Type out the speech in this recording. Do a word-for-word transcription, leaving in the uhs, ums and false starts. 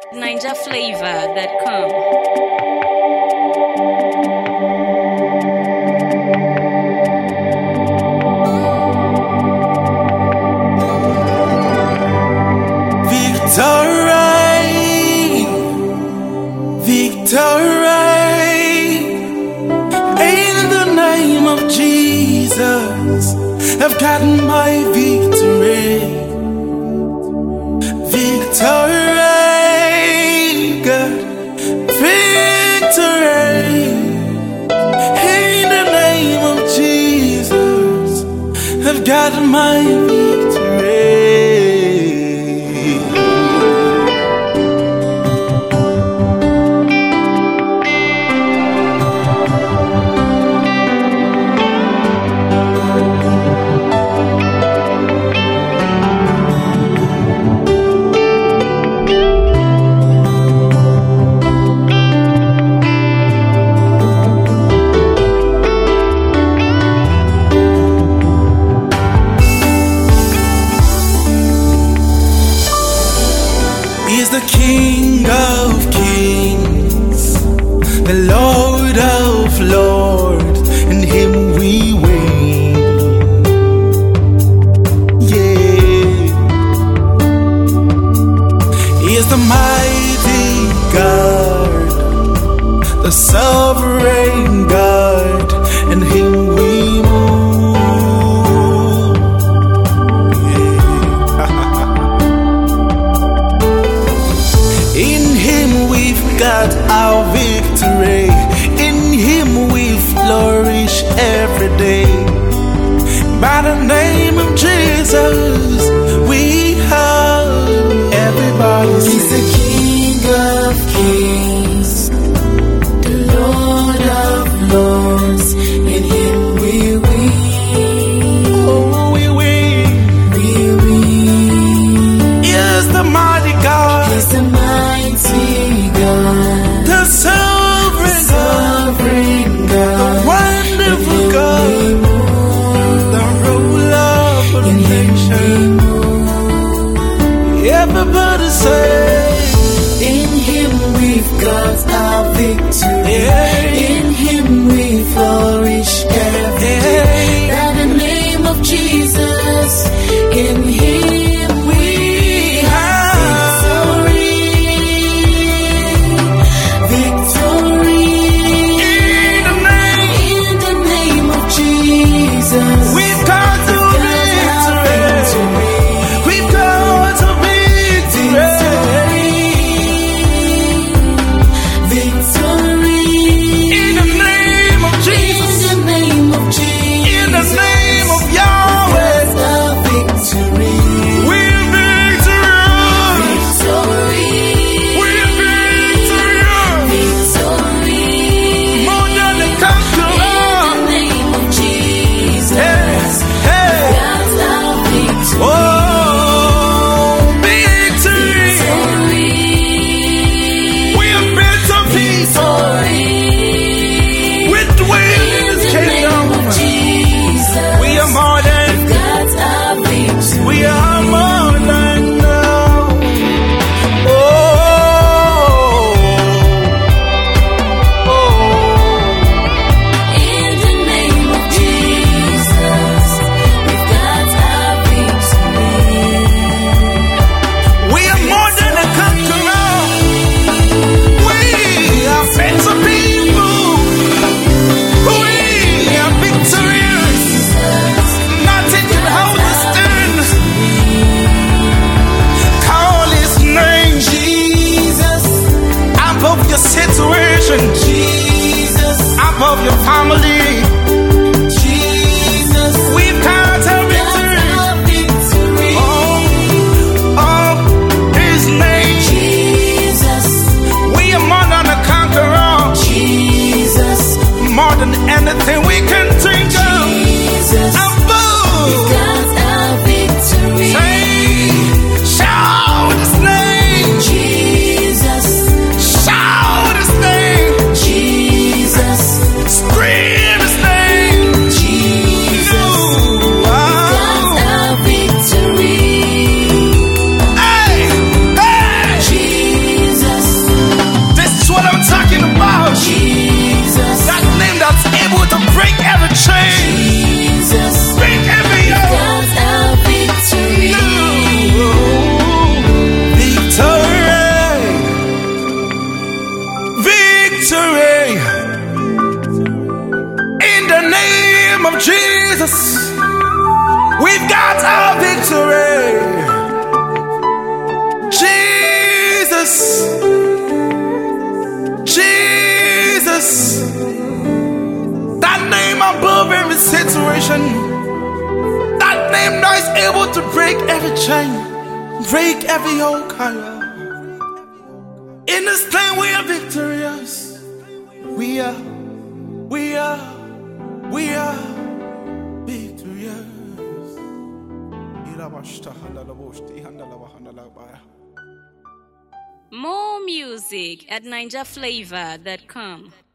Ninja Flavor dot com. Victory, victory, in the name of Jesus, I've gotten my victory. Victory, God, victory, in the name of Jesus, I've gotten my victory. He's the King of Kings, the Lord of Lords, in Him we win. Yeah, He is the mighty God, the sovereign God, in Him we move. Got our victory. In Him we flourish every day. By the name of Jesus, we have everybody. He's the King of Kings, the Lord of Lords. In Him we win. Oh, we win. We win. Yes, the mighty God. He's the mighty God, the sovereign, sovereign God, God, the wonderful God, the ruler of the nation. Jesus, we've got our victory. Jesus, Jesus, that name above every situation, that name that is able to break every chain, break every yoke. In this name we are victorious. We are, we are, we are victorious. More music at ninja flavor dot com.